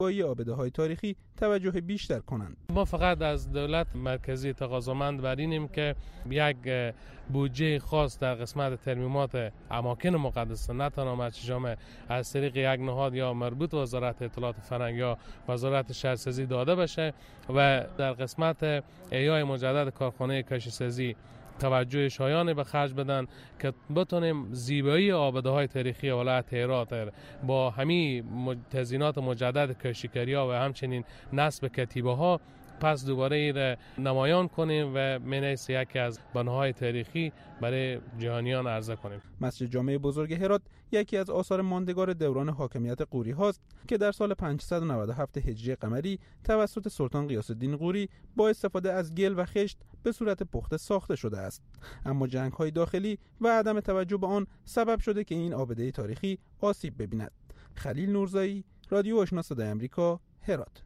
با آبده‌های تاریخی توجه بیشتر کنند. ما فقط از دولت مرکزی تقاضامند بر اینیم که یک بودجه خاص در قسمت ترمیمات اماکن مقدسه نه تنها مسجد جامع از طریق یک نهاد یا مربوط وزارت اطلاعات فرهنگ یا وزارت شهرسازی داده بشه و در قسمت احیای مجدد کارخانه کشتیسازی توجه شایانی به خرج بدن که بتونیم زیبایی آباده‌های تاریخی ولایت هرات با همین تزیینات مجدد کشتیکاری‌ها و همچنین نصب کتیبه‌ها پس دوباره این نمایان کنیم و منیس یکی از بناهای تاریخی برای جهانیان عرضه کنیم. مسجد جامع بزرگ هرات یکی از آثار ماندگار دوران حاکمیت غوری هاست که در سال 597 هجری قمری توسط سلطان غیاث الدین غوری با استفاده از گل و خشت به صورت پخته ساخته شده است. اما جنگ‌های داخلی و عدم توجه به آن سبب شده که این آبده تاریخی آسیب ببیند. خلیل نورزایی، رادیو آشنا صدای آمریکا، هرات.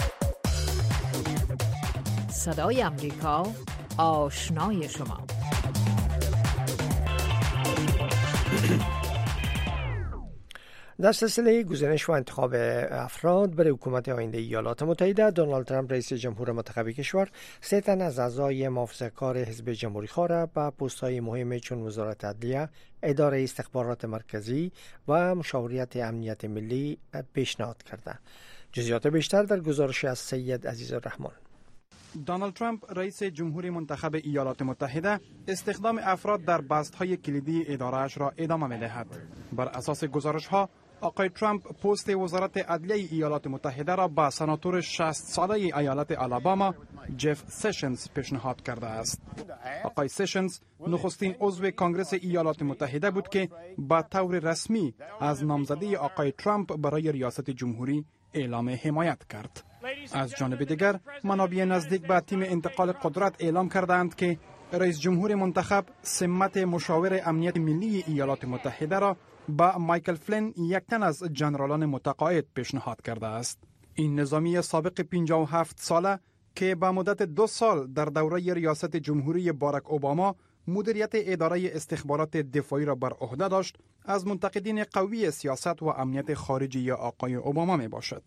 صدای آمریکا، آشنای شما. در سلسله گزینش و انتخاب افراد برای حکومت آینده ایالات متحده، دونالد ترامپ رئیس جمهور منتخب کشور 3 تن از اعضای محافظه‌کار حزب جمهوری‌خواه را به پست‌های مهم چون وزارت عدلیه، اداره استخبارات مرکزی و مشاوریت امنیت ملی پیشنهاد کرده. جزئیات بیشتر در گزارش از سید عزیزالرحمن. دونالد ترامپ رئیس جمهور منتخب ایالات متحده استخدام افراد در بست‌های کلیدی اداره‌اش را ادامه می‌دهد. بر اساس گزارش‌ها آقای ترامپ پست وزارت عدلیه ایالات متحده را به سناتور 60 ساله ایالت آلاباما جف سشنز پیشنهاد کرده است. آقای سشنز نخستین عضو کنگره ایالات متحده بود که به طور رسمی از نامزدی آقای ترامپ برای ریاست جمهوری اعلام حمایت کرد. از جانب دیگر منابع نزدیک به تیم انتقال قدرت اعلام کردند که رئیس جمهور منتخب سمت مشاور امنیت ملی ایالات متحده را با مایکل فلین، یک تن از جنرالان متقاعد، پیشنهاد کرده است. این نظامی سابق 57 ساله که به مدت 2 سال در دوره ریاست جمهوری باراک اوباما مدیریت اداره استخبارات دفاعی را بر عهده داشت، از منتقدین قوی سیاست و امنیت خارجی آقای اوباما می باشد.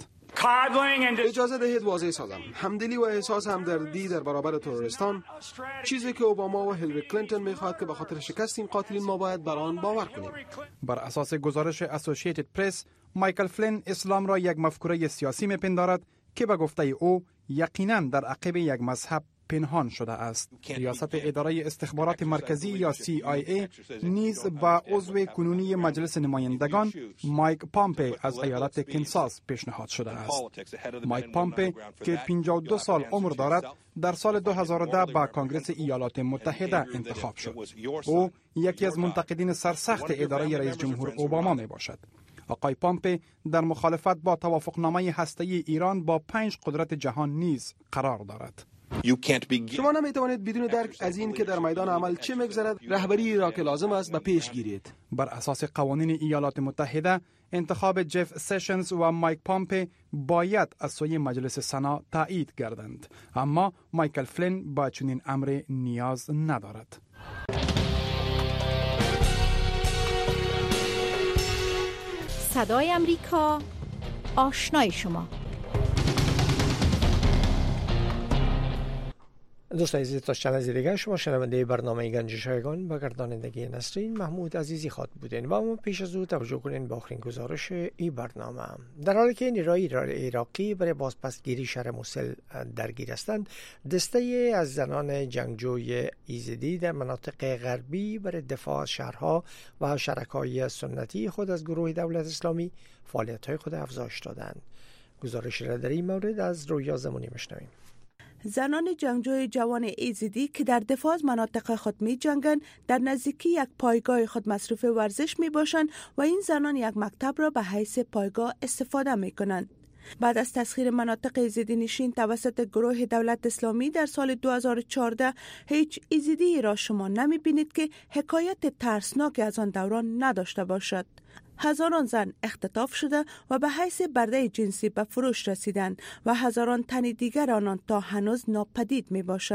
اجازه دهید واضح سازم، همدلی و احساس همدردی در برابر تروریستان، چیزی که اوباما و هیلاری کلینتون میخواد که به خاطر شکست این قاتلین ما باید بر آن باور کنیم. بر اساس گزارش اسوسییتد پرس، مایکل فلین اسلام را یک مفکوره سیاسی میپندارد که به گفته او یقینا در عقب یک مذهب پنهان شده است. ریاست اداره استخبارات مرکزی یا CIA نیز با عضو کنونی مجلس نمایندگان مایک پامپی از ایالت کنساس پیشنهاد شده است. مایک پامپی که 52 سال عمر دارد، در سال 2010 با کنگره ایالات متحده انتخاب شد. او یکی از منتقدین سرسخت اداره رئیس جمهور اوباما می باشد. آقای پامپی در مخالفت با توافقنامه هسته‌ای ایران با 5 قدرت جهان نیز قرار دارد. شما نمیتوانید بدون درک از این که در میدان عمل چه میگذرد رهبری را که لازم است به پیش گیرید. بر اساس قوانین ایالات متحده، انتخاب جف سشنز و مایک پامپی باید از سوی مجلس سنا تایید گردند، اما مایکل فلین با چنین امر نیاز ندارد. صدای آمریکا، آشنای شما. دوستان عزیز، تا چند از دیگر شما شنونده برنامه گنجشایگان با گردانندگی نسرین محمود عزیزی خواهد بودین و اما پیش از او توجه کنین به آخرین گزارش این برنامه. در حالی که نیروهای عراقی برای بازپسگیری شهر موسل درگیر هستند، دسته از زنان جنگجوی ایزدی در مناطق غربی برای دفاع از شهرها و شرکای سنتی خود از گروه دولت اسلامی فعالیت‌های خود افزایش دادند. گزارش را در این مورد از رویا زمانی میشنویم. زنان جنگجوی جوان ایزدی که در دفاع از مناطق خود می جنگند در نزدیکی یک پایگاه خود مصروف ورزش می باشند و این زنان یک مکتب را به حیث پایگاه استفاده می کنند. بعد از تسخیر مناطق ایزدی نشین توسط گروه دولت اسلامی در سال 2014 هیچ ایزدی را شما نمی بینید که حکایت ترسناک از آن دوران نداشته باشد. هزاران زن اختطاف شده و به حیث برده جنسی به فروش رسیدند و هزاران تن دیگر آنان تا هنوز ناپدید می باشند.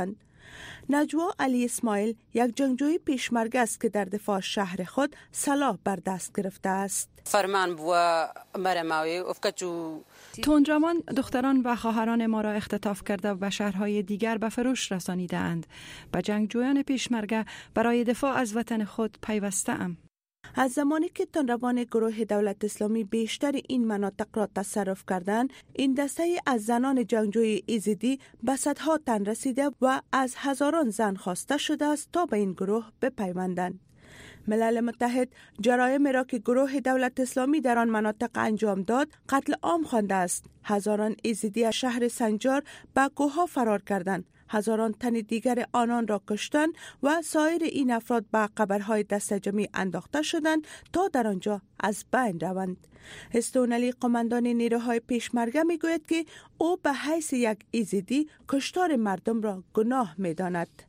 نجوا علی اسماعیل یک جنگجوی پیشمرگ است که در دفاع شهر خود سلاح بر دست گرفته است. فرمان بوا مرماوی افکتو تندرمان دختران و خواهران ما را اختطاف کرده و به شهرهای دیگر به فروش رسانیده اند. به جنگجویان پیشمرگه برای دفاع از وطن خود پیوسته ام. از زمانی که تندروان گروه دولت اسلامی بیشتر این مناطق را تصرف کردند، این دسته از زنان جنگجوی ایزدی به صدها تن رسیده و از هزاران زن خواسته شده است تا به این گروه بپیوندند. ملل متحد جرایم را که گروه دولت اسلامی در آن مناطق انجام داد قتل عام خوانده است. هزاران ایزدی از شهر سنجار به کوهها فرار کردند. هزاران تن دیگر آنان را کشتند و سایر این افراد به قبرهای دست جمعی انداخته شدند تا در آنجا از بین روند. هستون علی قماندان نیروهای پیشمرگه میگوید که او به حیث یک ایزدی کشتار مردم را گناه میداند.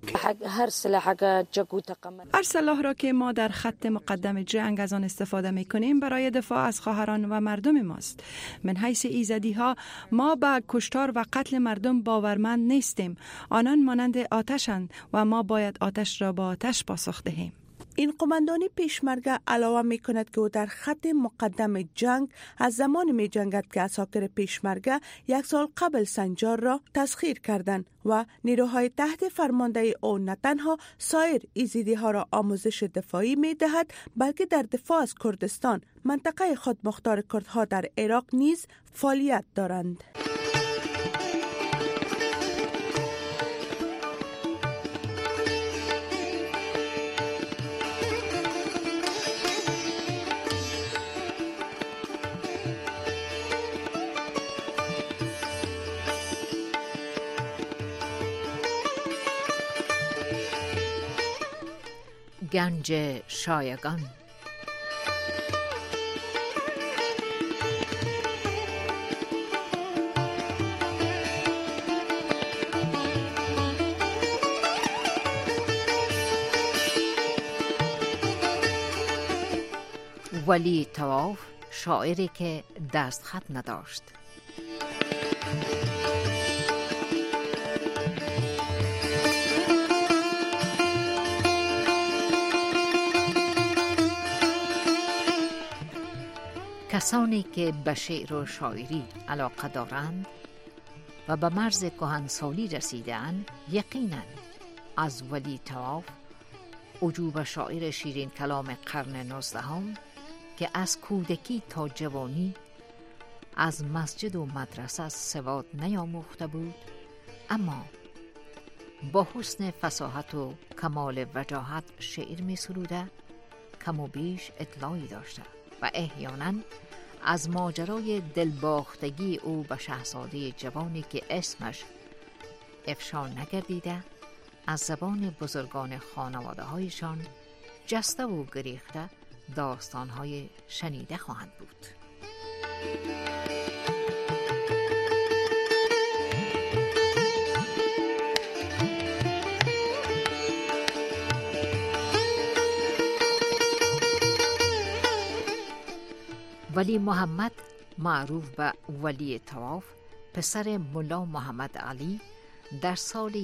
هر سلاح را که ما در خط مقدم جنگ از آن استفاده میکنیم برای دفاع از خواهران و مردم ماست. من حیث ایزدی ها ما به کشتار و قتل مردم باورمند نیستیم. آنان مانند آتشند و ما باید آتش را با آتش پاسخ دهیم. این قماندانی پیشمرگه علاوه می کند که او در خط مقدم جنگ از زمان می جنگد که عساکر پیشمرگه 1 سال قبل سنجار را تسخیر کردند و نیروهای تحت فرمانده او نه تنها سایر ایزدی ها را آموزش دفاعی می دهد بلکه در دفاع از کردستان منطقه خودمختار کردها در عراق نیز فعالیت دارند. گنج شایگان. ولی طواف شاعری که دستخط نداشت. کسانی که به شعر و شاعری علاقه دارند و به مرز کهنسالی رسیدند یقیناً از ولی طواف عجوبه شاعر شیرین کلام قرن 19 که از کودکی تا جوانی از مسجد و مدرسه سواد نیاموخته بود اما با حسن فصاحت و کمال وجاهت شعر می سروده، کم و بیش اطلاعی داشته و احیانا از ماجرای دلباختگی او به شاهزاده جوانی که اسمش افشا نگردیده از زبان بزرگان خانواده هایشان جسته و گریخته داستانهای شنیده خواهند بود. ولی محمد معروف به ولی طواف پسر ملا محمد علی در سال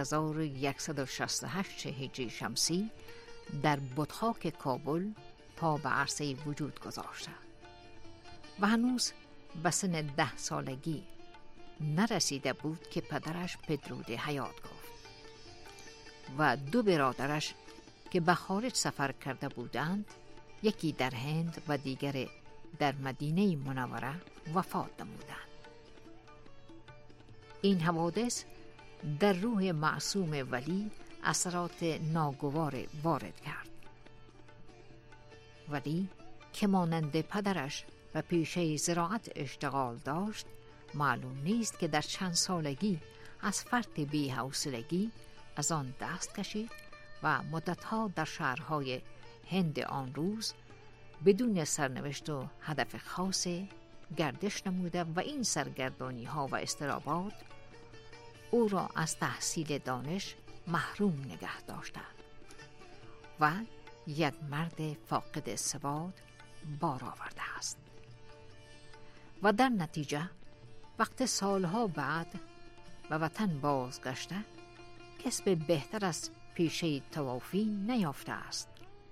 1168 هجری شمسی در بطحاک کابل پا به عرصه وجود گذاشته و هنوز به سن 10 سالگی نرسیده بود که پدرش بدرود حیات گفت و 2 برادرش که به خارج سفر کرده بودند، یکی در هند و دیگر در مدینه منوره وفات نمودند. این حوادث در روح معصوم ولی اثرات ناگوار وارد کرد. ولی که مانند پدرش و پیشه زراعت اشتغال داشت، معلوم نیست که در چند سالگی از فرط بی‌حوصلگی از آن دست کشید و مدتها در شهرهای هند آن روز بدون سرنوشت و هدف خاصی گردش نموده و این سرگردانی ها و اضطرابات او را از تحصیل دانش محروم نگه داشته و یک مرد فاقد سواد بار آورده است و در نتیجه وقت سالها بعد به وطن بازگشته کسب بهتر از پیشه طوافی نیافته است.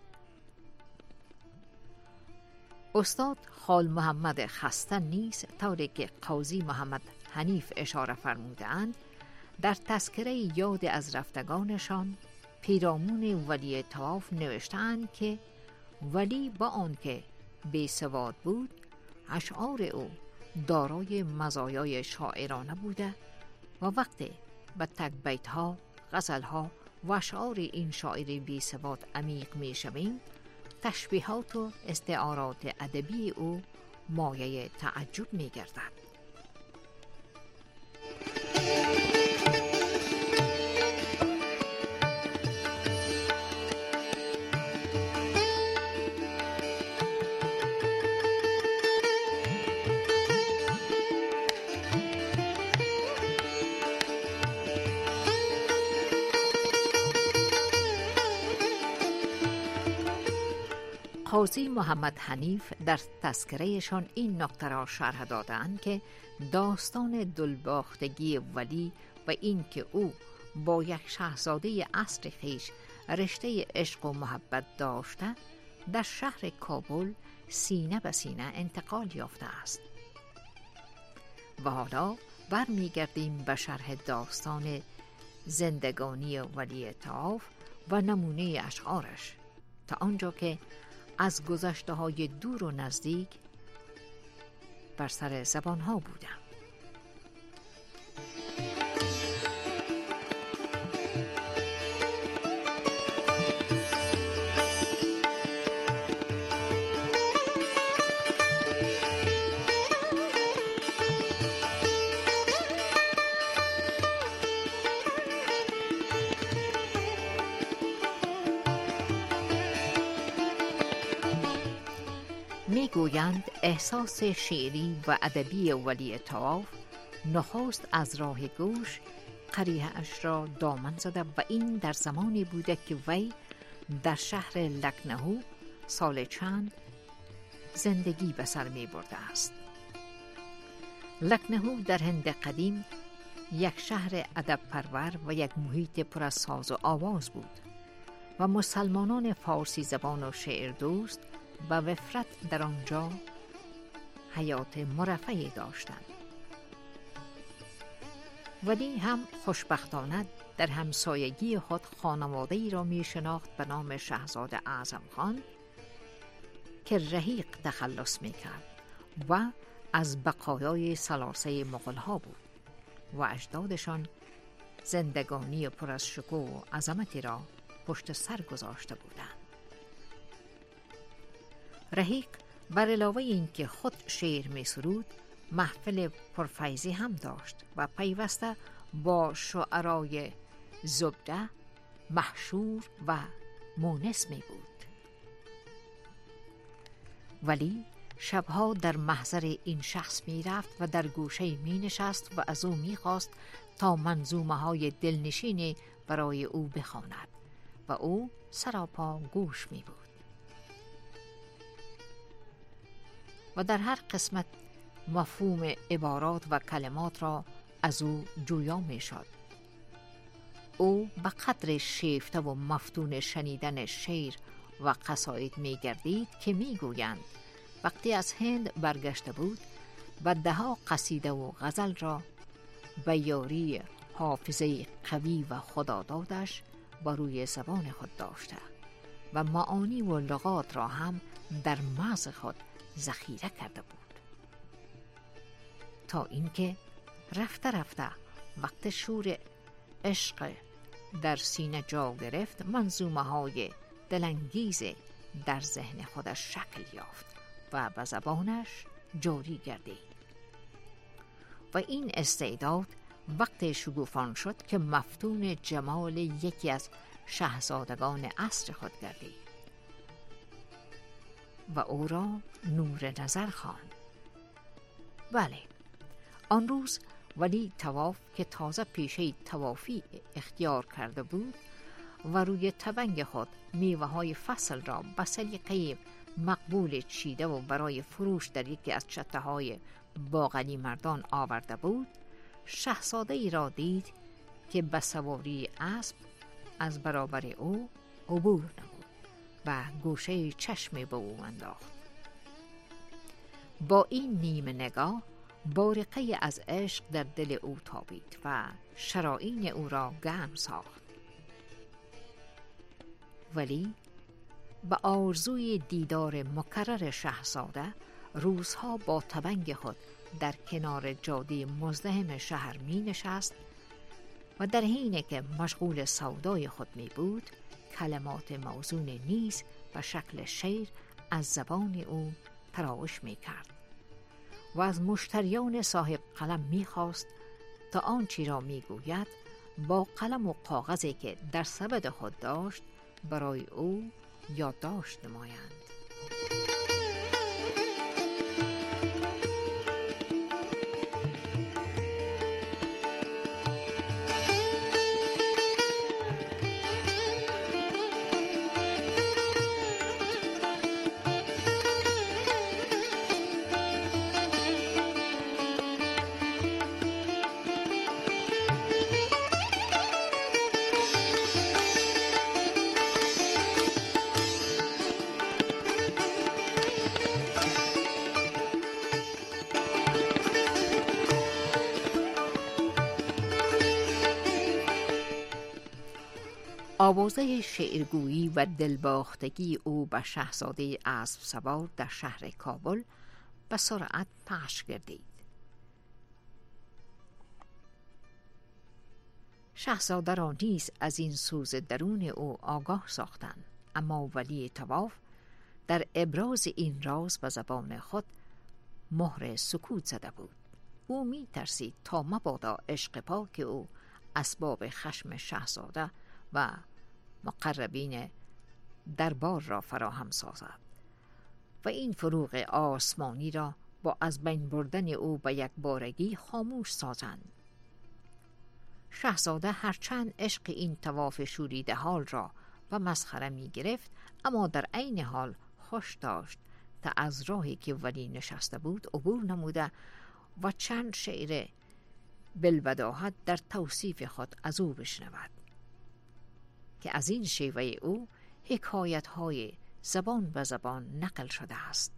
استاد خال محمد خسته نیز طوری که قاضی محمد حنیف اشاره فرمودند در تذکره یاد از رفتگانشان پیرامون ولی طواف نوشتند که ولی با آنکه بیسواد بود اشعار او دارای مزایای شاعرانه بوده و وقتی به تکبیت‌ها، غزل‌ها و اشعار این شاعر بیسواد عمیق می‌شویم تشبیهات و استعارات ادبی او مایه تعجب می‌گردد. قاضی محمد حنیف در تذکرهشان این نکته را شرح دادند که داستان دلباختگی ولی و این که او با یک شاهزاده عصر خویش رشته عشق و محبت داشته در شهر کابل سینه به سینه انتقال یافته است. و حالا برمیگردیم به شرح داستان زندگانی ولی طواف و نمونه اشعارش تا آنجا که از گذشته های دور و نزدیک بر سر زبان ها بودم. میگویند احساس شعری و ادبی ولی طواف نخست از راه گوش قریحه اش را دامن زده و این در زمانی بوده که وی در شهر لکنهو سال چند زندگی به سر می برده است. لکنهو در هند قدیم یک شهر ادب پرور و یک محیط پر از ساز و آواز بود و مسلمانان فارسی زبان و شعر دوست و وفرت در آنجا حیات مرفعی داشتند. ولی هم خوشبختانه در همسایگی خود خانواده‌ای را می شناخت به نام شاهزاده اعظم خان که رحیق تخلص می کرد و از بقایای سلاسه مغول‌ها بود و اجدادشان زندگانی پر از شکوه و عظمتی را پشت سر گذاشته بودند. رحیق بر علاوه این که خود شعر می سرود محفل پرفیضی هم داشت و پیوسته با شعرای زبده، محشور و مونس می بود. ولی شبها در محضر این شخص می رفت و در گوشه می نشست و از او می خواست تا منظومه های دلنشین برای او بخواند و او سراپا گوش می بود. و در هر قسمت مفهوم عبارات و کلمات را از او جویا می شد. او به قدر شیفته و مفتون شنیدن شعر و قصاید می گردید که می گویند وقتی از هند برگشته بود و دهها قصیده و غزل را به یاری حافظه قوی و خدادادش بر روی زبان خود داشته و معانی و لغات را هم در مغز خود ذخیره کرده بود، تا اینکه رفته رفته وقت شور عشق در سینه جا گرفت منظومه های دلانگیز در ذهن خودش شکل یافت و به زبانش جاری گردید و این استعداد وقت شگوفان شد که مفتون جمال یکی از شاهزادگان عصر خود گردید و او را نور نظر خواند. بله، آن روز ولی طواف که تازه پیشه طوافی اختیار کرده بود و روی تبنگ خود میوه های فصل را به سلیقه مقبول چیده و برای فروش در یکی از چته های باغلی مردان آورده بود، شاهزاده ای را دید که به سواری اسب از برابر او عبور نمود و گوشه چشم به او انداخت. با این نیم نگاه بارقه از عشق در دل او تابید و شرائین او را گرم ساخت. ولی به آرزوی دیدار مکرر شاهزاده روزها با تبنگ خود در کنار جاده مزدحم شهر می نشست و در حینی که مشغول سودای خود می بود کلمات موزون نیز به شکل شعر از زبان او تراوش می کرد و از مشتریان صاحب قلم می خواست تا آنچه را می گوید با قلم و کاغذی که در سبد خود داشت برای او یادداشت نمایند. آوازه شعرگویی و دلباختگی او به شاهزاده اسب سوار در شهر کابل به سرعت پخش گردید. شاهزاده را نیز از این سوز درون او آگاه ساختند، اما ولی طواف در ابراز این راز به زبان خود مهر سکوت زده بود. او می ترسید تا مبادا عشق پاک او اسباب خشم شاهزاده و مقربین دربار را فراهم سازد و این فروغ آسمانی را با از بین بردن او به یک بارگی خاموش سازند. شاهزاده هرچند عشق این طواف شوریده حال را و مسخره می گرفت، اما در عین حال خوش داشت تا از راهی که ولی نشسته بود عبور نموده و چند شعر بالبداهت در توصیف خود از او بشنود که از این شیوه او حکایت‌های زبان به زبان نقل شده است.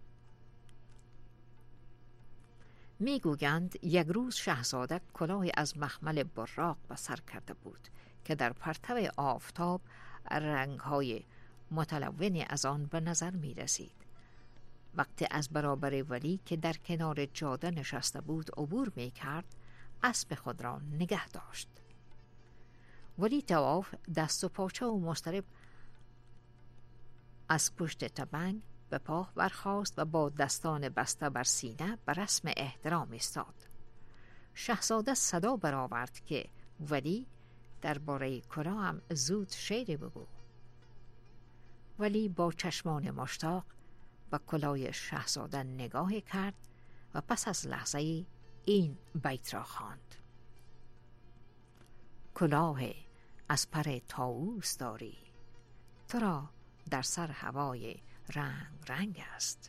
میگویند یک روز شاهزاده کلاهی از مخمل براق به سر کرده بود که در پرتو آفتاب رنگ‌های متلون از آن به نظر می رسید. وقتی از برابر ولی که در کنار جاده نشسته بود عبور می کرد، اسب خود را نگه داشت. ولی طواف دست و پاچه و مضطرب از پشت تبنگ به پا برخاست و با دستان بسته بر سینه به رسم احترام ایستاد. شاهزاده صدا برآورد که ولی درباره کلاه هم زود شعری بگو. ولی با چشمان مشتاق به کلاه شاهزاده نگاه کرد و پس از لحظه این بیت را خواند: کلاه از پر طاووس داری، تو را در سر هوای رنگ رنگ است.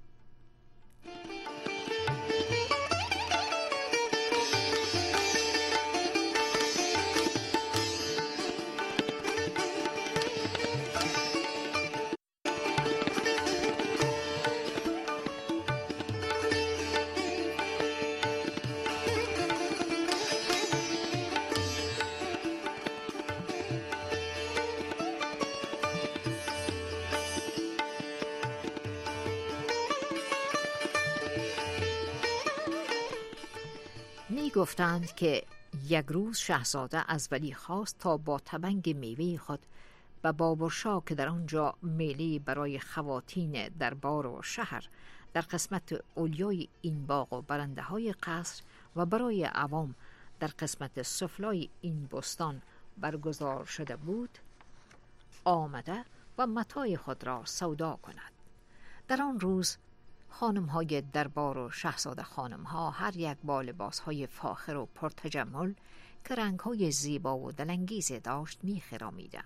گفتند که یک روز شاهزاده از ولی خواست تا با تبنگ میوه خود به بابرشا که در آنجا میلی برای خواتین دربار و شهر در قسمت علیای این باغ و برنده های قصر و برای عوام در قسمت سفلای این بستان برگزار شده بود آمده و متاع خود را سودا کند. در آن روز خانم‌های دربار و شاهزاده خانم‌ها هر یک با لباس‌های فاخر و پرتجمل که رنگ‌های زیبا و دلانگیز داشت می‌خرامیدند.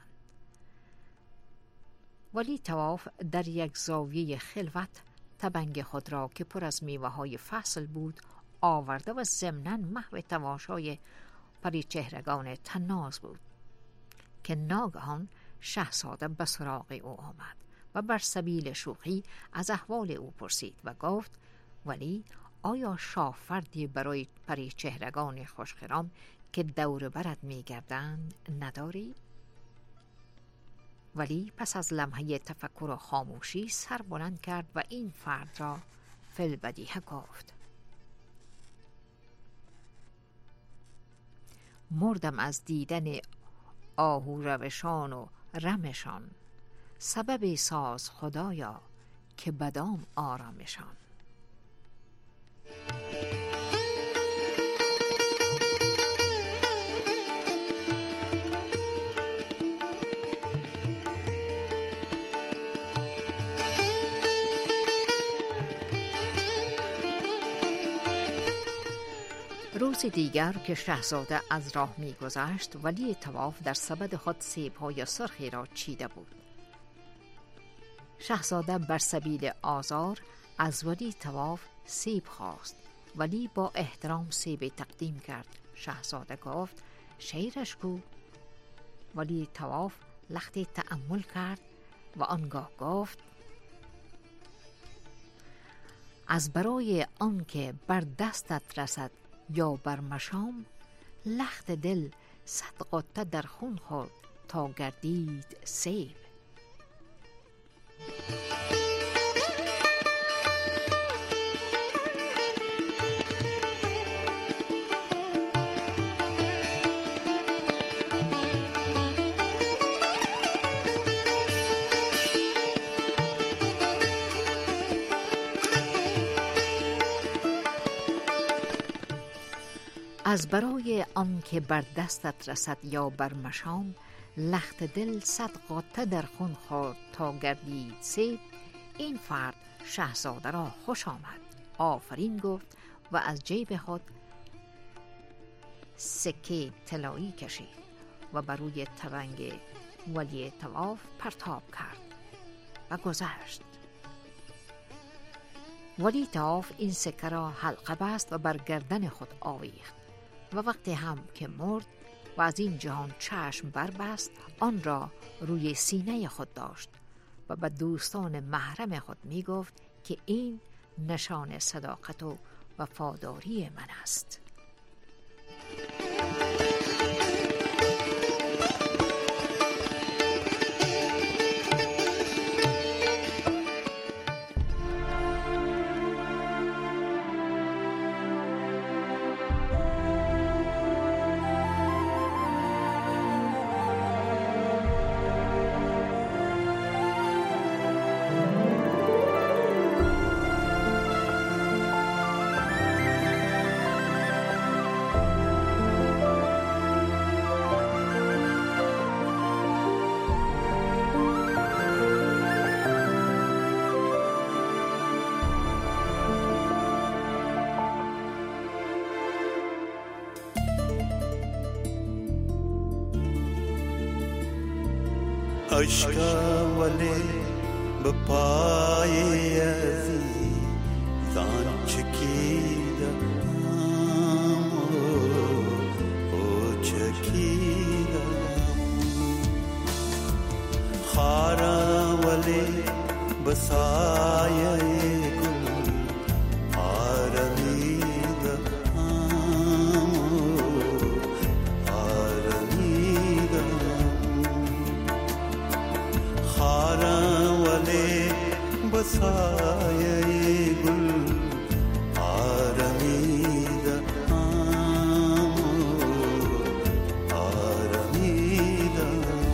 ولی طواف در یک زاویه خلوت تبنگ خود را که پر از میوه‌های فصل بود آورده و ضمناً محو تماشای پریچهرگان طناز بود که ناگهان شاهزاده به سراغ او آمد و بر سبیل شوخی از احوال او پرسید و گفت ولی آیا شاه فردی برای پریچهرگان خوشخرام که دور برت می گردند نداری؟ ولی پس از لمحه تفکر و خاموشی سر بلند کرد و این فرد را فی البدیهه گفت مردم از دیدن آهو روشان و رمشان، سبب ساز خدایا که بدام آرامشان. روز دیگر که شاهزاده از راه می‌گذشت، ولی طواف در سبد خود سیب‌های سرخی را چیده بود. شاهزاده بر سبیل آزار از ولی طواف سیب خواست، ولی با احترام سیب تقدیم کرد. شاهزاده گفت شیرش کو؟ ولی طواف لختی تأمل کرد و آنگاه گفت از برای آنکه بر دستت رسد یا بر مشام، لخت دل 100 غصه در خون خورد تا گردید سیب. از برای آن که بر دستت رسد یا بر مشام، لخت دل 100 غصه در خون خورد تا گردید سیب. این فرد شاهزاده را خوش آمد، آفرین گفت و از جیب خود سکه طلایی کشید و بر روی تبنگ ولی طواف پرتاب کرد و گذشت. ولی طواف این سکه را حلقه بست و بر گردن خود آویخت و وقتی هم که مرد و از این جهان چشم بربست، آن را روی سینه خود داشت و به دوستان محرم خود می گفت که این نشان صداقت و وفاداری من است. اشکا ولی بپای ازی زان چکیده او چکیده خارا ولی بسایه گل آرمیده آرمیده خارا ولی بسایه گل آرمیده آرمیده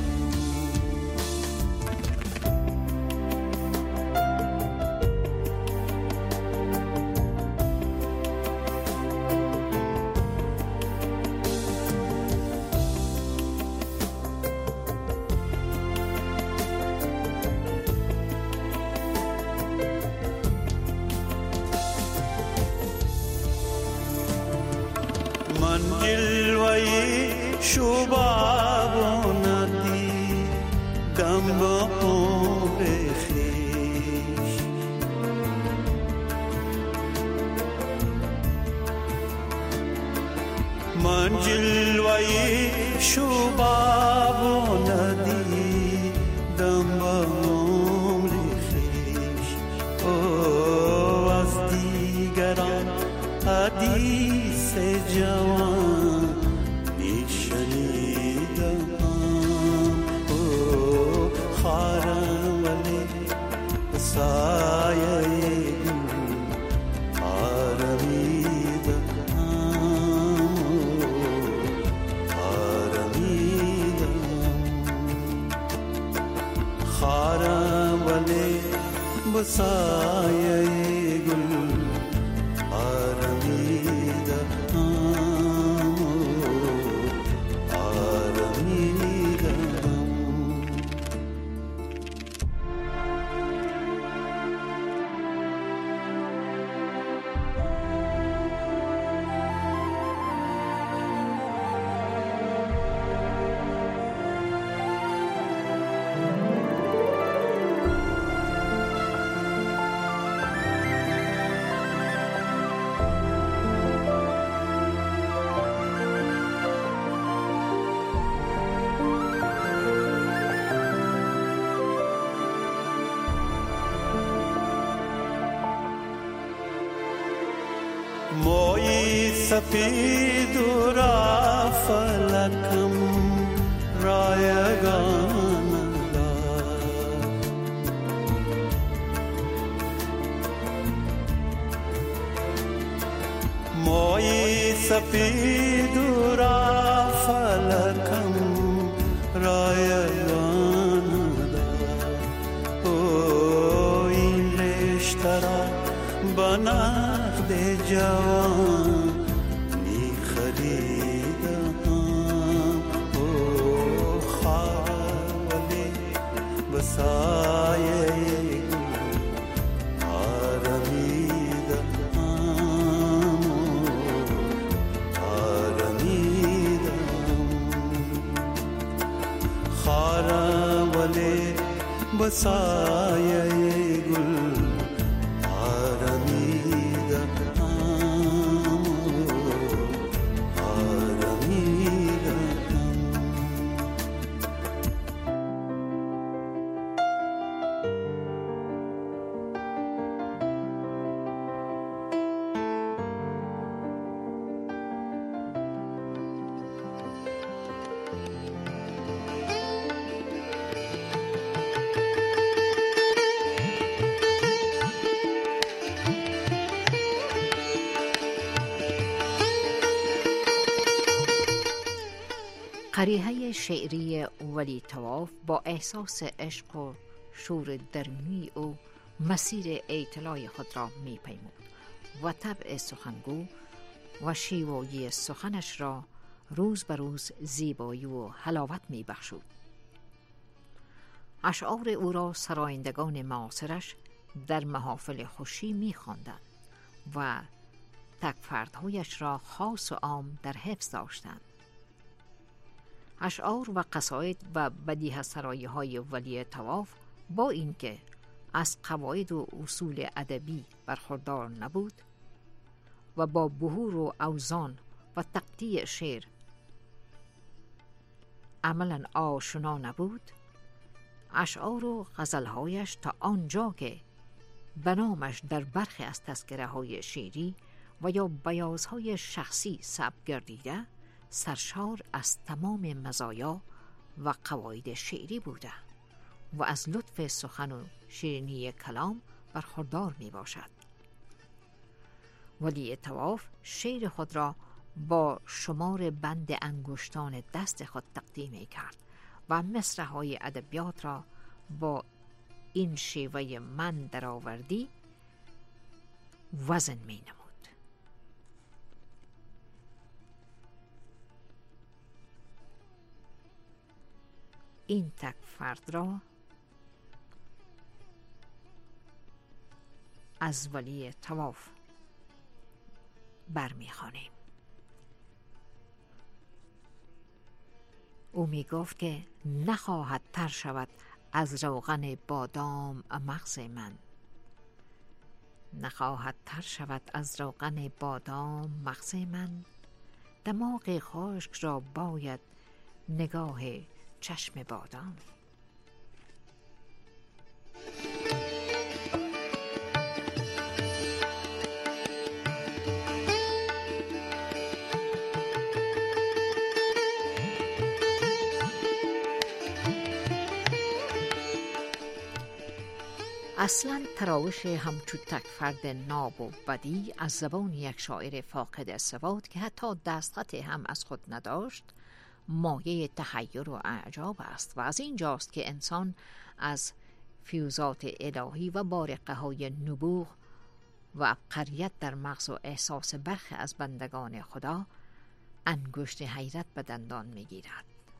جلوهی شباب ندی دم با عمر خویش من جلوهی جلوهی شباب ندیدم با عمر خویش. از دیگران حدیث جوان میشنیدم. خارم ولی سایه سایه گل آرمیده آرمیده. موی سفید و را فلکم رایگان داد. موی سفید و را فلکم رایگان داد. او این رشته را بنقد جوان می خریدم. او خالی بسایه آرمیدم آرمیدم. خالی بسایه گل قریحه شعری ولی طواف با احساس عشق و شور درونی او مسیر اطلاع خود را می پیمود و طبع سخنگو و شیوایی سخنش را روز به روز زیبایی و حلاوت می بخشود. اشعار او را سرایندگان معاصرش در محافل خوشی می خواندند و تکفردهایش را خاص و عام در حفظ داشتند. اشعار و قصاید و بدیهه سرایی های ولی طواف با اینکه از قواعد و اصول ادبی برخوردار نبود و با بحور و اوزان و تقطیع شعر عملا آشنا نبود، اشعار و غزلهایش تا آنجا که بنامش در برخی از تذکره های شعری و یا بیازهای شخصی ثبت گردیده سرشار از تمام مزایا و قواعد شعری بوده و از لطف سخن و شیرینی کلام برخوردار می باشد. ولی طواف شعر خود را با شمار بند انگشتان دست خود تقدیم می کرد و مصرع‌های ادبیات را با این شیوه من درآوردی وزن می نمود. این تک فرد را از ولی طواف برمیخوانیم. او می گفت که نخواهد تر شود از روغن بادام مغز من، نخواهد تر شود از روغن بادام مغز من، دماغ خشک را باید نگاه چشم بادام. اصلا تراوش همچو تکفرد ناب و بدی از زبان یک شاعر فاقد سواد که حتی دستخط هم از خود نداشت مایه تحیر و اعجاب است و از این جاست که انسان از فیوزات الهی و بارقه های نبوغ و عبقریت در مغز و احساس برخی از بندگان خدا انگشت حیرت به دندان می‌گیرد.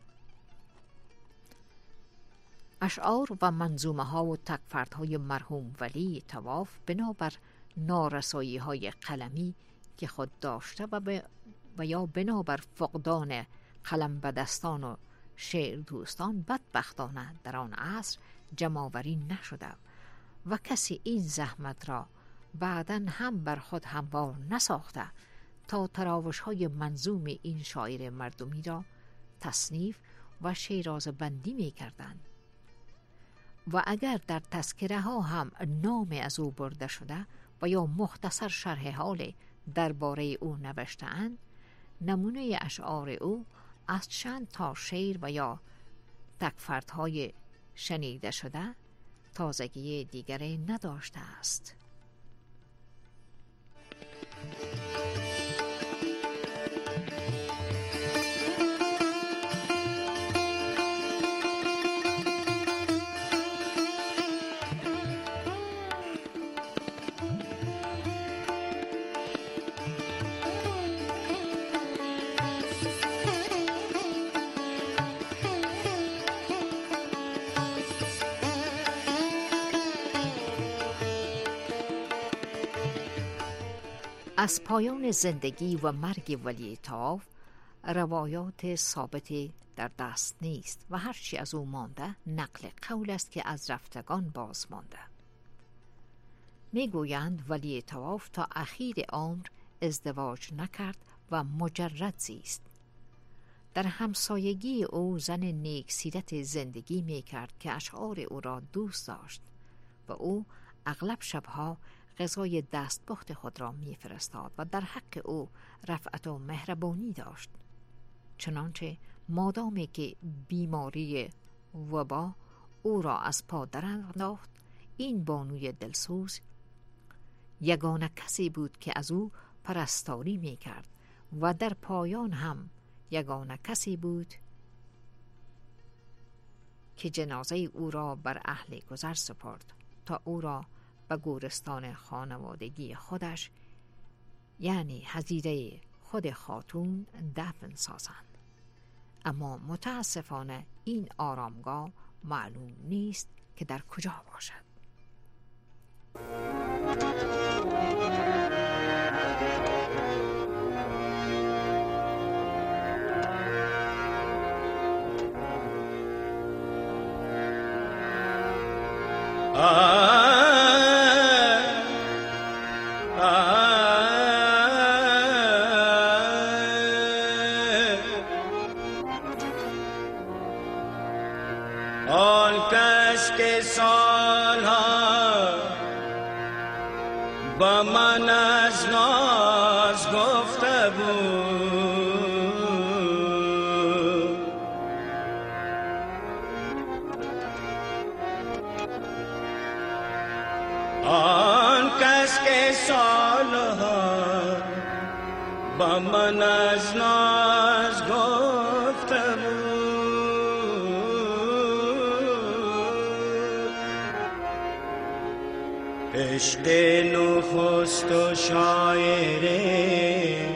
اشعار و منظومه ها و تکفردهای مرحوم ولی طواف بنابر نارسایی های قلمی که خود داشته و یا بنابر فقدان قلم بدستان و شعر دوستان بدبختانه در آن عصر جمع‌آوری نشده و کسی این زحمت را بعداً هم بر خود هموار نساخته تا تراوش های منظوم این شاعر مردمی را تصنیف و شیراز بندی می کردند. و اگر در تذکره ها هم نام از او برده شده و یا مختصر شرح حال درباره او نوشته اند، نمونه اشعار او از چند تا شعر و یا تکفردهای شنیده شده تازگی دیگری نداشته است. از پایان زندگی و مرگ ولی طواف روایات ثابتی در دست نیست و هرچی از او مانده نقل قول است که از رفتگان باز مانده. میگویند ولی طواف تا اخیر عمر ازدواج نکرد و مجرد زیست. در همسایگی او زن نیک سیرت زندگی میکرد که اشعار او را دوست داشت و او اغلب شبها غذای دستپخت خود را میفرستاد و در حق او رفعت و مهربانی داشت. چنانچه مادامی که بیماری وبا او را از پا درانداخت، این بانوی دلسوز یگانه کسی بود که از او پرستاری میکرد و در پایان هم یگانه کسی بود که جنازه او را بر اهل گذر سپرد تا او را به گورستان خانوادگی خودش یعنی حظیره خود خاتون دفن سازند. اما متاسفانه این آرامگاه معلوم نیست که در کجا باشد. آن کس که سالها با من از ناز گفته بود، آن کس که سالها با من از ناز گفته بود، عشق نخست و شاعر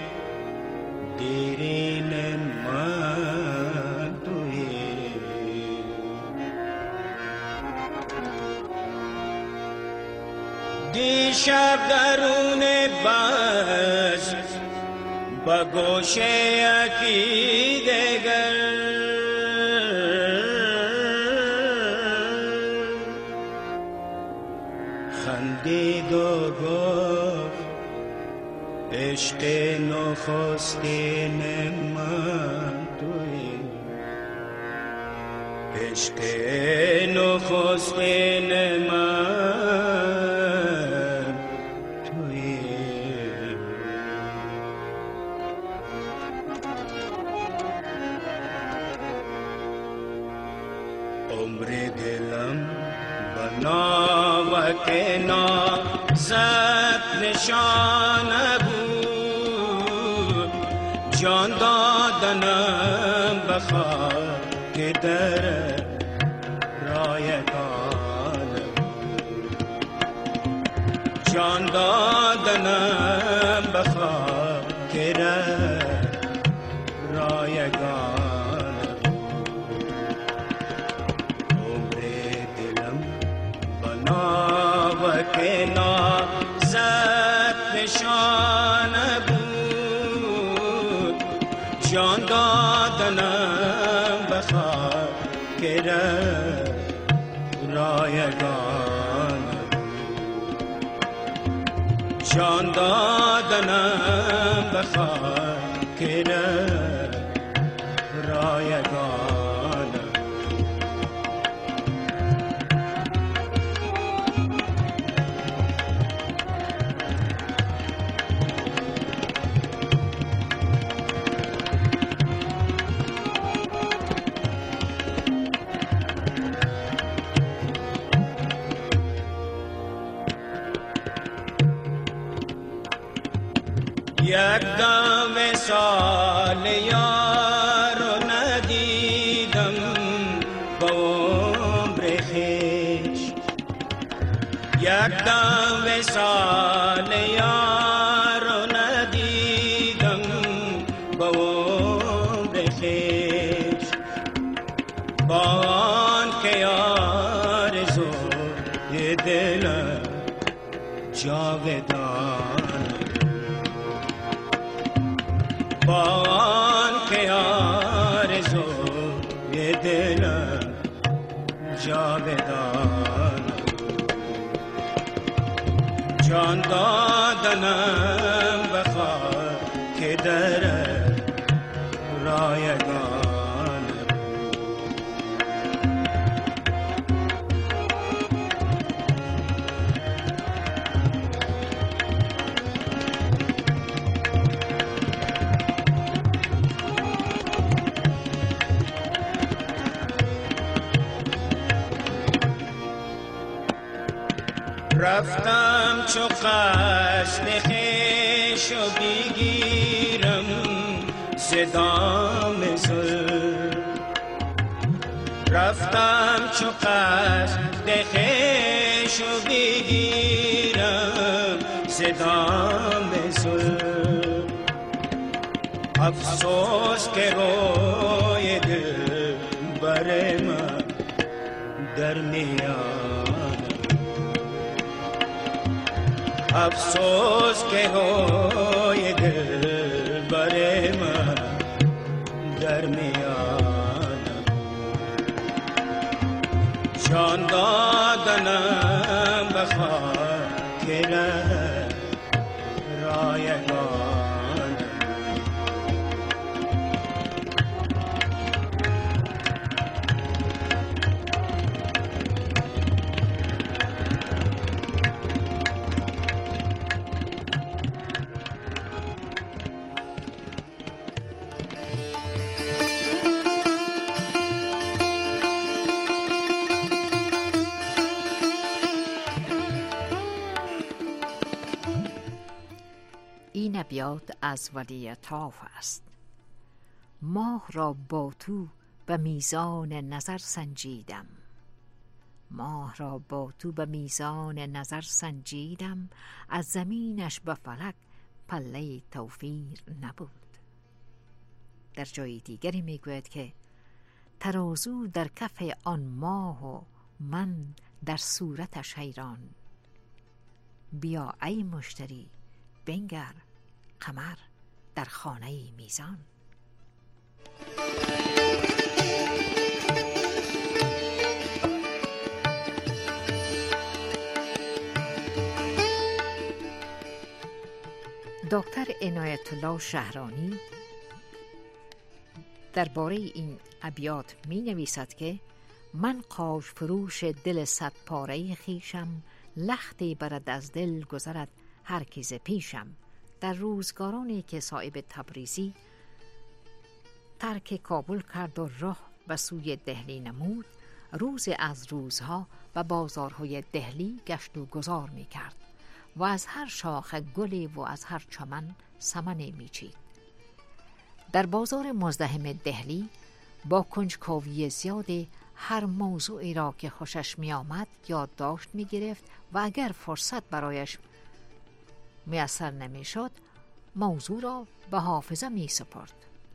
دیرین من تویی، دیشب درون بز با گوشه یکی دگر خندید و گفت عشق نخستین من تویی، عشق نخستین من تویی. عمر دلم بنا و نازت نشانه بود، جان دادنم به خاک در رایگانم، جان دادنم به خاک در رایگانم. عمر دلم بنا و نازت نشانه بود، جان دادنم به خاک رایگانم، جان دادنم به خاک رایگانم. یک دم سال یارو ندیدم با عمر خویش، یک دم سال یارو ندیدم با عمر خویش، با آن که آرزوی دلم جاودان، با آن که آرزوی دلم جاودان، جان دادنم به خاک در رایگانم. رفتم چو قصد خویش و بگیرم ز دام زلف، رفتم چو قصد خویش و بگیرم ز دام زلف، افسوس که روی دل بر من در میان، افسوس که روی دل بر من در میانم، جان دادنم به خاک رایگانم. این ابیات از ولی طاف است. ماه را با تو به میزان نظر سنجیدم، ماه را با تو به میزان نظر سنجیدم، از زمینش به فلک پله توفیر نبود. در جای دیگری میگوید که ترازو در کف آن ماه و من در صورتش حیران، بیا ای مشتری بنگر قمر در خانه میزان. دکتر عنایت الله شهرانی درباره این ابیات می نویسد که من قاش فروش دل صد پاره خویشم، لختی برد از دل گذرد هر کی ز پیشم. در روزگارانی که صایب تبریزی ترک کابل کرد و راه به سوی دهلی نمود، روز از روزها و بازارهای دهلی گشت و گذار می کرد و از هر شاخ گلی و از هر چمن سمنی می چید. در بازار مزدحم دهلی با کنجکاوی زیاد هر موضوعی را که خوشش می آمد یادداشت می گرفت و اگر فرصت برایش میسر نمی شد موضوع را به حافظه می سپرد.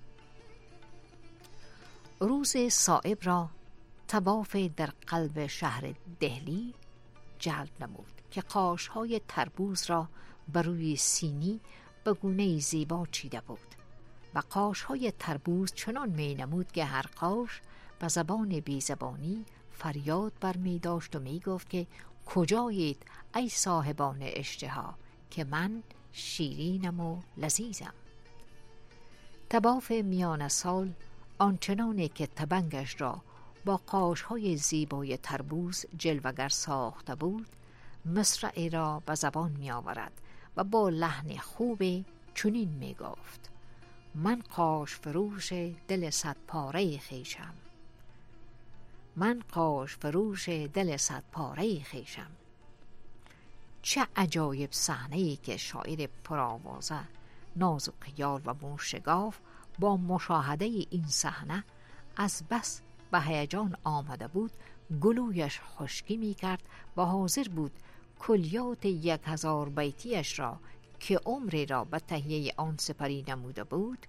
روز صائب را طواف در قلب شهر دهلی جلب نمود که قاشهای تربوز را بر روی سینی به گونه زیبا چیده بود و قاشهای تربوز چنان می نمود که هر قاش به زبان بی زبانی فریاد بر می داشت و می گفت که کجایید ای صاحبان اشتها که من شیرینم و لذیذم. طواف میان سال آنچنانه که تبنگش را با قاشهای زیبای تربوز جلوگر ساخته بود مصرعی را به زبان می آورد و با لحن خوب چنین می گفت: من قاش فروش دل صد پاره خویشم، من قاش فروش دل صد پاره خویشم. چه عجایب صحنه‌ای که شاعر پرآوازه ناز و خیال و موشگاف با مشاهده این صحنه از بس به هیجان آمده بود گلویش خشکی می کرد و حاضر بود کلیات 1000 بیتیش را که عمری را به تهیه آن سپری نموده بود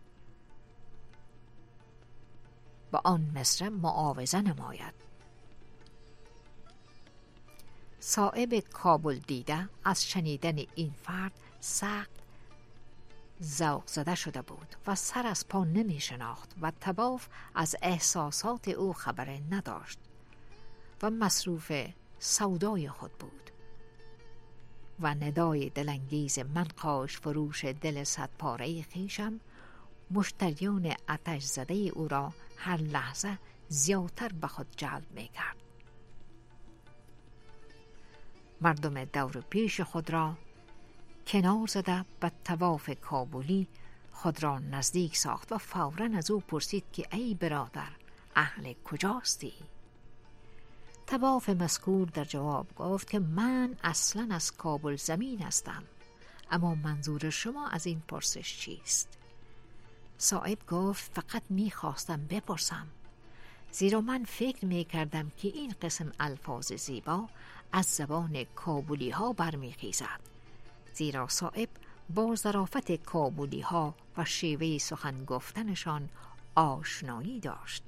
با آن مصرع معاوضه نماید. صائب کابل دیده از شنیدن این فرد سخت ذوق زده شده بود و سر از پا نمی شناخت و طواف از احساسات او خبر نداشت و مصروف سودای خود بود و ندای دلانگیز من قاش فروش دل صد پاره خویشم مشتریان آتش زده او را هر لحظه زیادتر به خود جلب می کرد. مردم دور پیش خود را کنار زده به طواف کابلی خود را نزدیک ساخت و فوراً از او پرسید که ای برادر اهل کجاستی؟ طواف مذکور در جواب گفت که من اصلاً از کابل زمین هستم، اما منظور شما از این پرسش چیست؟ صائب گفت فقط میخواستم بپرسم، زیرا من فکر میکردم که این قسم الفاظ زیبا از زبان کابلی ها برمیخیزد، زیرا صائب با ظرافت کابلی ها و شیوه سخن گفتنشان آشنایی داشت.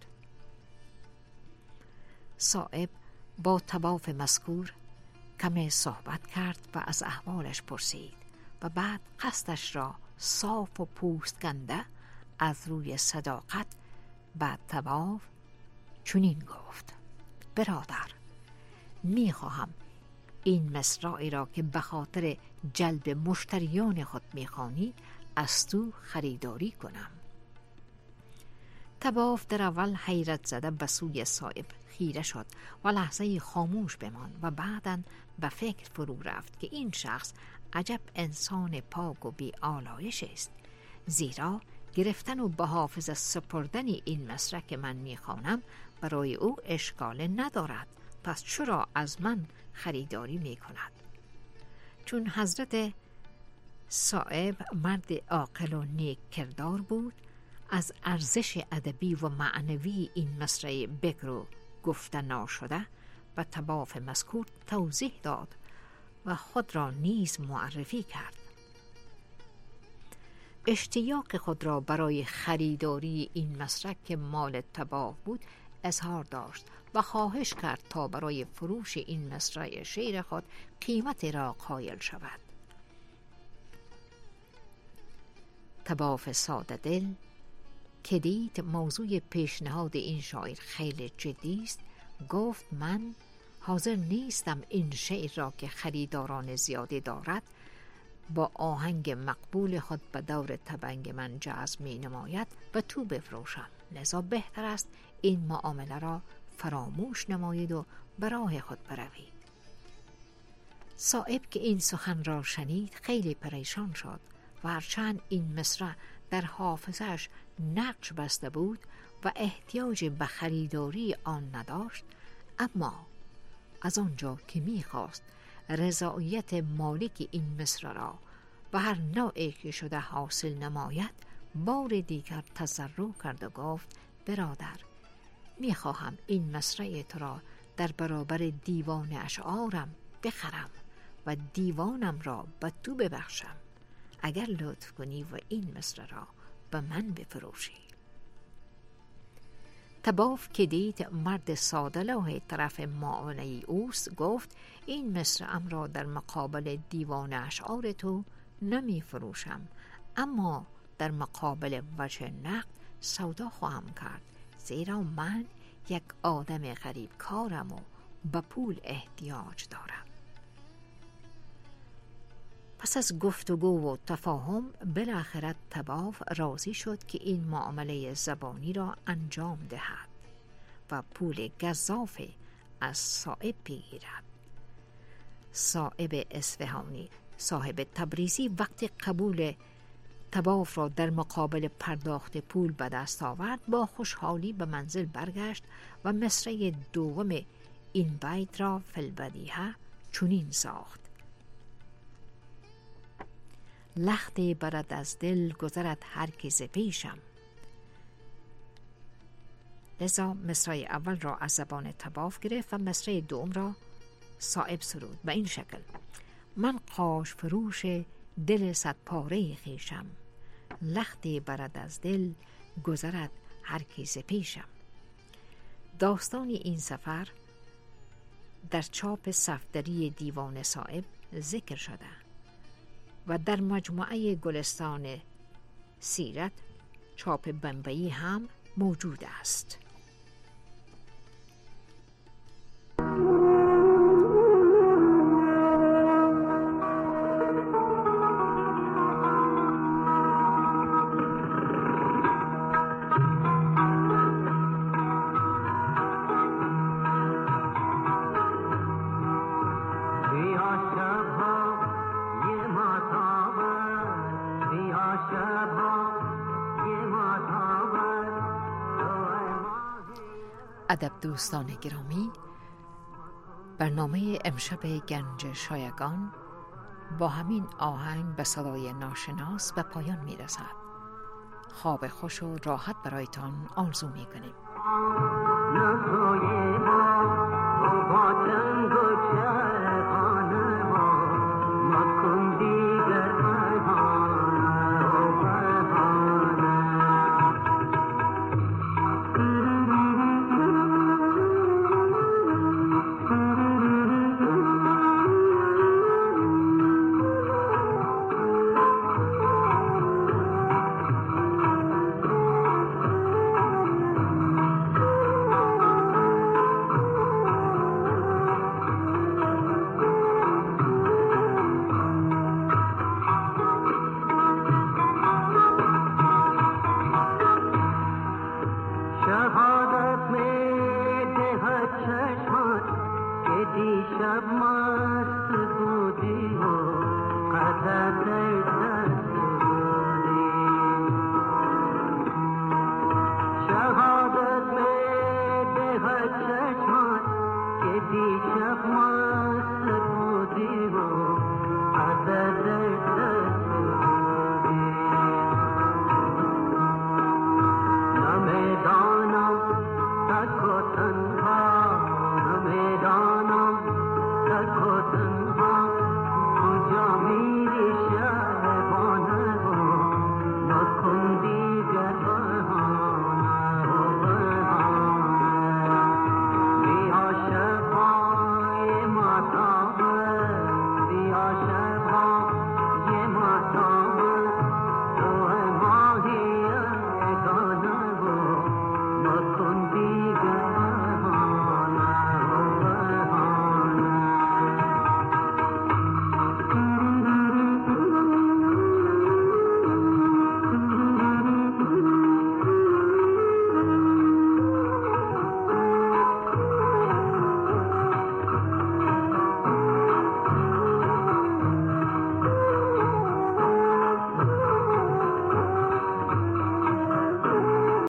صائب با طواف مذکور کمی صحبت کرد و از احوالش پرسید و بعد قصدش را صاف و پوست کنده از روی صداقت بعد طواف چنین گفت: برادر میخواهم این مصرعی را که به خاطر جلب مشتریان خود میخوانی از تو خریداری کنم. طواف در اول حیرت زده به سوی صائب خیره شد و لحظه خاموش بماند و بعداً به فکر فرو رفت که این شخص عجب انسان پاک و بی آلایش است، زیرا گرفتن و به حافظ سپردن این مصرع که من میخوانم برای او اشکال ندارد، پس چرا از من خریداری میکند؟ چون حضرت صائب مرد عاقل و نیک کردار بود، از ارزش ادبی و معنوی این مصرع بکر و گفته ناشده به طواف مذکور توضیح داد و خود را نیز معرفی کرد. اشتیاق خود را برای خریداری این مصرع که مال طواف بود اظهار داشت و خواهش کرد تا برای فروش این مصرع شعر خود قیمت را قائل شود. طواف ساده دل که دید موضوع پیشنهاد این شاعر خیلی جدی است گفت من حاضر نیستم این شعر را که خریداران زیادی دارد با آهنگ مقبول خود به دور تبنگ من جذب می نماید و تو بفروشم. لذا بهتر است این معامله را فراموش نمایید و به راه خود بروید. صائب که این سخن را شنید خیلی پریشان شد و هرچند این مصرع در حافظش نقش بسته بود و احتیاج به خریداری آن نداشت، اما از آنجا که می‌خواست رضایت مالک این مصرع را و هر نوعی که شده حاصل نماید، بار دیگر تضرع کرد و گفت برادر، می‌خواهم این مصرع تو را در برابر دیوان اشعارم بخرم و دیوانم را به تو ببخشم اگر لطف کنی و این مصرع را به من بفروشی. طواف که دید مرد ساده لوح طرف معامله اوست، گفت این مصرعم را در مقابل دیوان اشعار تو نمی فروشم، اما در مقابل وجه نقد سودا خواهم کرد، زیرا من یک آدم غریب کارم و به پول احتیاج دارم. پس از گفتگو و تفاهم بالاخره طواف راضی شد که این معامله زبانی را انجام دهد و پول گزاف از صائب بگیرد. صائب اصفهانی صاحب تبریزی وقتی قبول طواف را در مقابل پرداخت پول به دست آورد، با خوشحالی به منزل برگشت و مصرع دوم این بیت را فی البدیهه چنین ساخت: لختی برد از دل گذرد هر کی ز پیشم. لذا مصرع اول را از زبان طواف گرفت و مصرع دوم را صائب سرود به این شکل: من قاش فروش دل صد پاره خویشم، لختی برد از دل گذرد هر کی ز پیشم. داستان این سفر در چاپ صفدری دیوان صائب ذکر شده و در مجموعه گلستان سیرت چاپ بمبئی هم موجود است. ادب دوستان گرامی، برنامه امشب گنج شایگان با همین آهنگ به صدای ناشناس به پایان می رسد. خواب خوش و راحت برایتان آرزو می کنیم.